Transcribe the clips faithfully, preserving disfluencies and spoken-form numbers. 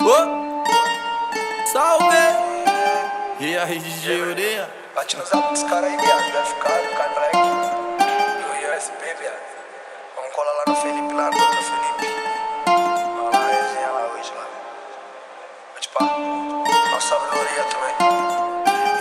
Oh, salve! E aí, D J Ureia? Bate no zap dos caras aí, viado. Vai ficar, Kai Black. Eu e o S P, viado. Vamos colar lá no Felipe, lá no Felipe. Vamos lá, resenha lá hoje, lá. Pode pá. Nossa, Ureia também.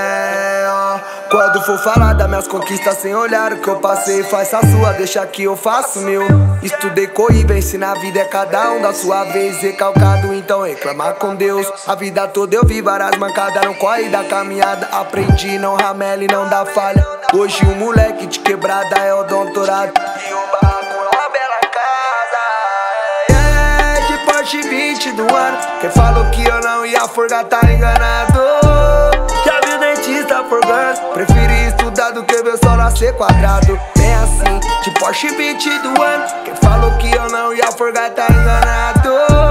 Yeah, quando for falar das minhas conquistas sem olhar o que eu passei, faça a sua, deixa que eu faço meu. Estudei corrida, ensina a vida é cada um da sua vez. Recalcado, então reclamar com Deus. A vida toda eu vi várias mancadas, não corre da caminhada. Aprendi, não ramela e não dá falha. Hoje o moleque de quebrada é o doutorado e o barraco é uma bela casa. Yeah, de Porsche vinte do ano. Quem falou que eu não ia forgar tá enganado. Já vi o dentista forgando. Preferi estudar do que ver só nascer quadrado. Bem assim, de Porsche vinte do ano. Quem falou que eu não ia forgar tá enganado.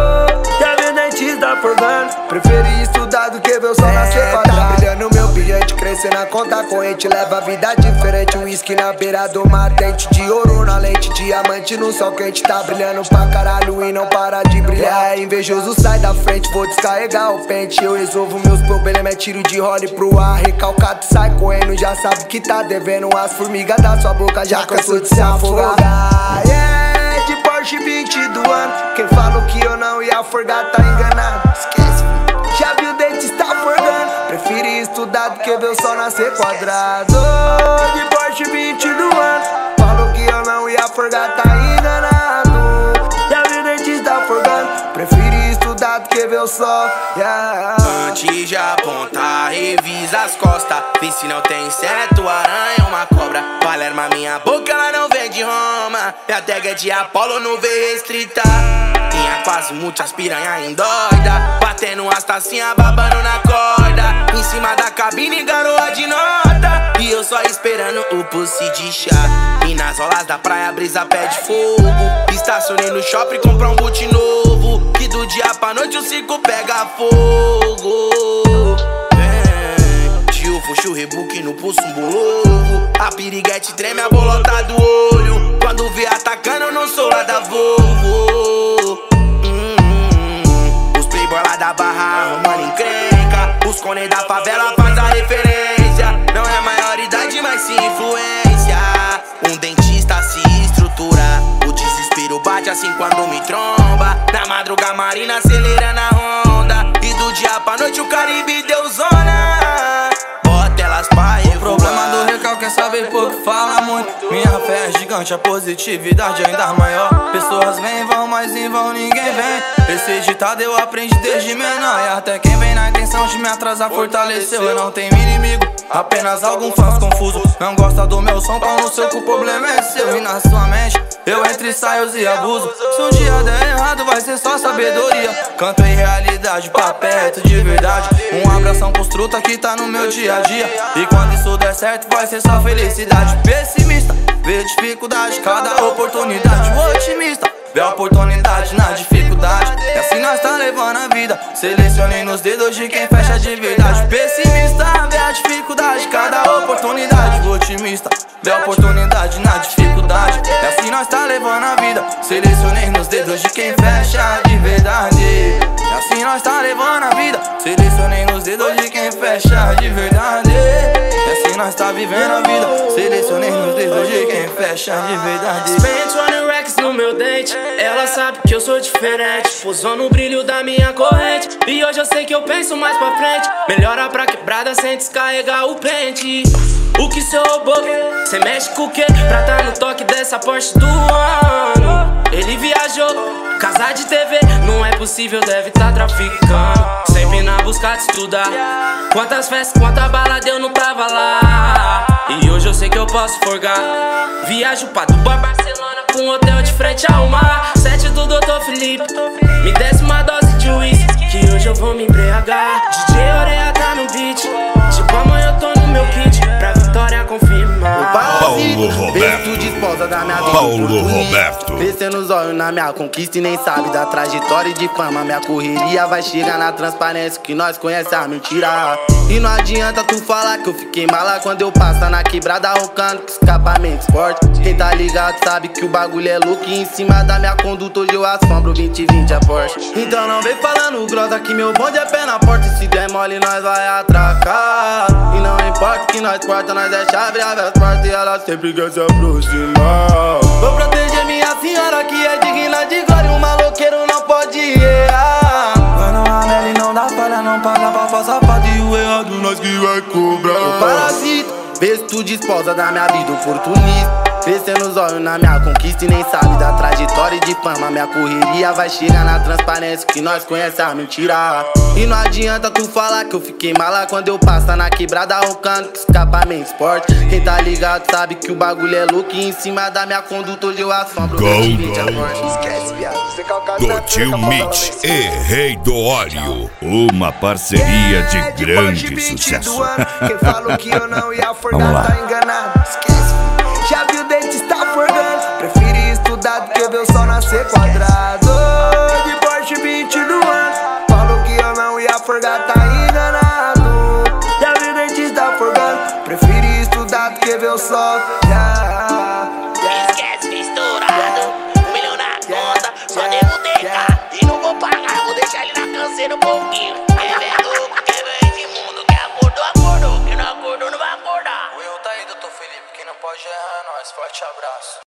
Já vi o dentista forgando. Preferi estudar do que ver só nascer quadrado. Tá brilhando meu bilhete, crescer na conta corrente. Leva a vida diferente, whisky na beira do mar. Dente de ouro na lente, diamante no sol quente. Tá brilhando pra caralho e não para de brilhar. É invejoso, sai da frente, vou descarregar o pente. Eu resolvo meus problemas, é tiro de role pro ar. Recalcado sai correndo, já sabe que tá devendo. As formigas da sua boca já cansou de se afogar. Yeah, de Porsche vinte do ano. Quem falou que eu não ia forgar tá enganado. Esquece, filho. Já viu o dentista forgando. Preferi estudar do que ver o sol nascer quadrado. De Porsche vinte do ano. Falou que eu não ia forgar tá enganado. Já viu o dentista forgando. Preferi estudar do que ver o sol, yeah. Antes de apontar, revisa as costas. Vê se não tem inseto, aranha ou uma cobra. Palerma, minha boca, ela não vem de Roma. Minha tag é de Apolo, não vem restrita. Tinha quase muitas piranha endoida, batendo as tacinhas, babando na corda. Em cima da cabine, garoa de nota. E eu só esperando o pulse de chá. E nas olas da praia, brisa pede fogo. Estacionei no shopping, comprar um boot novo. Que do dia pra noite o circo pega fogo. É, de U F O, rebook no pulso, um bolovo. A piriguete treme, a bolota do olho. Quando vê atacando, eu não sou lá da Volvo. hum, Os playboy lá da barra arrumando encrenca. Os cone da favela faz a referência. Não é maioridade, mas sim influência. Um dentista se estrutura. O desespero bate assim quando me tromba. Na madruga marina acelerando a ronda. E do dia pra noite o Caribe deu zona. Bota elas pra revoar. O problema do recalque é saber pouco, fala muito. Minha fé é gigante, a positividade ainda maior. Pessoas vêm e vão, mas em vão ninguém vem. Esse ditado eu aprendi desde menor. E até quem vem na intenção de me atrasar fortaleceu. Eu não tenho inimigo, apenas algum fãs confuso. Não gosta do meu som, pau no seu que o problema é seu. E na sua mente, eu entre ensaios e abuso. Se um dia der errado, vai ser só sabedoria. Canto em realidade, pra perto de verdade. Um abração pros truta que tá no meu dia a dia. E quando isso der certo, vai ser só felicidade. Pessimista, vê dificuldade, cada oportunidade. Otimista, vê a oportunidade na dificuldade. E assim nós tá levando a vida. Selecionei nos dedos de quem fecha de verdade. Pessimista, vê a dificuldade, cada oportunidade. Otimista, vê a oportunidade na dificuldade. E assim nós tá levando a vida. Selecionei nos dedos de quem fecha de verdade. E assim nós tá levando a vida. Selecionei nos dedos de quem fecha de verdade. E assim nós tá vivendo a vida. Selecionei nos dedos de quem fecha de verdade. Spent twenty racks no meu dente. Ela sabe que eu sou diferente. Fusão no brilho da minha corrente. E hoje eu sei que eu penso mais pra frente. Melhora pra quebrada sem descarregar o pente. O que cê roubou? Cê mexe com o quê? Pra tá no toque dessa Porsche do ano. Ele viajou, casa de T V. Não é possível, deve tá traficando. Sempre na busca de estudar. Quantas festas, quanta balada eu não tava lá. E hoje eu sei que eu posso forgar. Viajo pra Dubai, Barcelona, com um hotel de frente ao mar. Sete do doutor Felipe, me desce uma dose de whisky, que hoje eu vou me embriagar. D J Ureia tá no beat, tipo amanhã eu tô no meu kit, pra vitória confirmar. Paulo Roberto. Vê disposa da minha vida. Paulo Roberto. Descendo os olhos na minha conquista e nem sabe da trajetória e de fama. Minha correria vai chegar na transparência que nós conhecemos a mentira. E não adianta tu falar que eu fiquei mala quando eu passo na quebrada roncando com escapamentos fortes. Quem tá ligado sabe que o bagulho é louco e em cima da minha conduta hoje eu assombro vinte vinte a Porsche. Então não vem falando grossa que meu bonde é pé na porta e se der mole nós vai atracar. E não importa que nós porta, nós é chave, abre as portas e ela sempre quer se aproximar. Vou proteger minha senhora que é digna de glória, um maloqueiro não pode errar. Vai no anel e não dá falha, não paga pra passar parte e o errado nós que vai cobrar. O parasita, vê se tu disposa da minha vida oportunista. Crescendo os olhos na minha conquista e nem sabe da trajetória e de fama. Minha correria vai chegar na transparência que nós conhecemos a mentira. E não adianta tu falar que eu fiquei mala quando eu passo na quebrada roncando com escapamento esporte. Quem tá ligado sabe que o bagulho é louco e em cima da minha conduta hoje eu assombro. Go, Esquece, viado. Você calcado Do Tio Mitch e Rei do Óleo. Uma parceria de grande sucesso. Quem falou que eu não ia forgar Vamos lá. tá enganado. Esquece. Já viu o dente está forgando. Preferi estudar do que ver o sol nascer quadrado. De Porsche vinte do ano. Falou que eu não ia forgar, tá enganado. Já viu o dente está forgando. Preferi estudar do que ver o sol. Yeah, yeah. Esquece misturado, um milhão na conta, só devo D K e não vou pagar, vou deixar ele na canseira um pouquinho. Ele é louco, quer ver esse mundo, quem acordou, acordou, quem não acordou não vai acordar. O erro tá aí, doutor Felipe, quem não pode errar é nós, forte abraço.